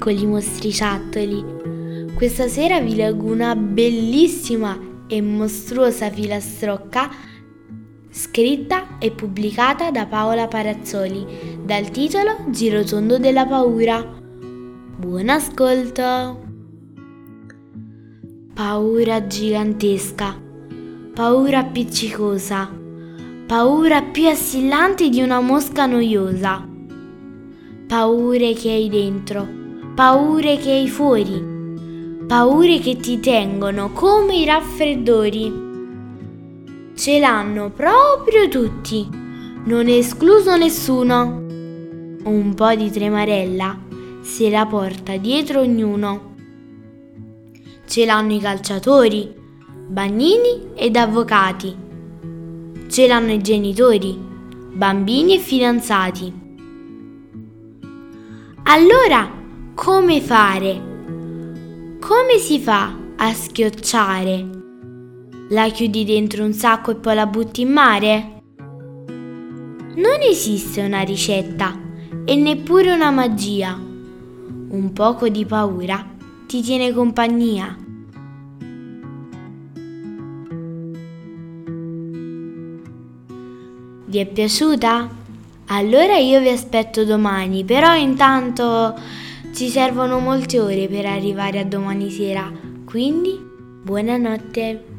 piccoli mostriciattoli. Questa sera vi leggo una bellissima e mostruosa filastrocca scritta e pubblicata da Paola Parazzoli dal titolo Girotondo della paura. Buon ascolto! Paura gigantesca, paura appiccicosa, paura più assillante di una mosca noiosa. Paure che hai dentro, paure che hai fuori, paure che ti tengono come i raffreddori. Ce l'hanno proprio tutti, non è escluso nessuno. Un po' di tremarella se la porta dietro ognuno. Ce l'hanno i calciatori, bagnini ed avvocati. Ce l'hanno i genitori, bambini e fidanzati. Allora, come fare? Come si fa a schiocciare? La chiudi dentro un sacco e poi la butti in mare? Non esiste una ricetta e neppure una magia. Un poco di paura ti tiene compagnia. Vi è piaciuta? Allora io vi aspetto domani, però intanto ci servono molte ore per arrivare a domani sera, quindi buonanotte.